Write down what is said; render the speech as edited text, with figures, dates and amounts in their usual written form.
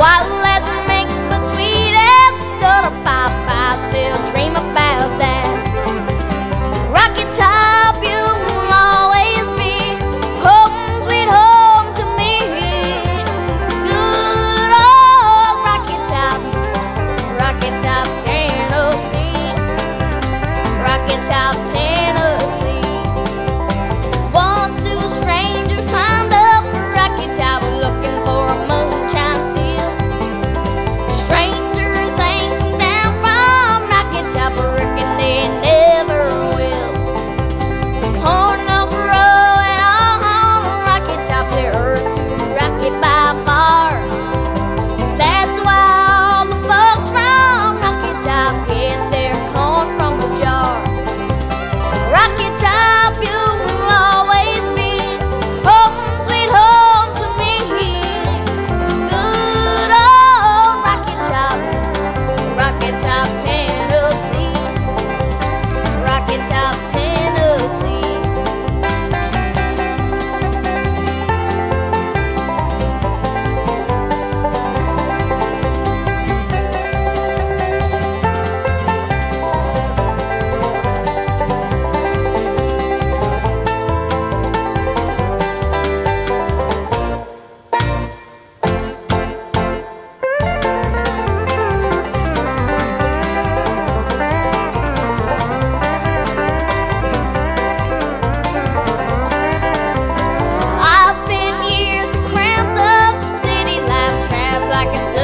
White as milk, but sweet as soda pop, I still dream about that. Rocky Top, you will always be home, sweet home to me. Good old Rocky Top, Tennessee. Rocky Top, Tennessee. Once two strangers climbed up Rocky Top looking for a moonshine steel. Strangers ain't come down from Rocky Top, I reckon they never will. The corn don't grow at all on Rocky Top, the earth's too rocky by far. That's why all the folks from Rocky Top get their corn from a jar. Rocky Top, you will always be home, sweet home to me. Good old Rocky Top, Tennessee. Rocky Top, Tennessee. I've spent years cramped up city life, trapped like a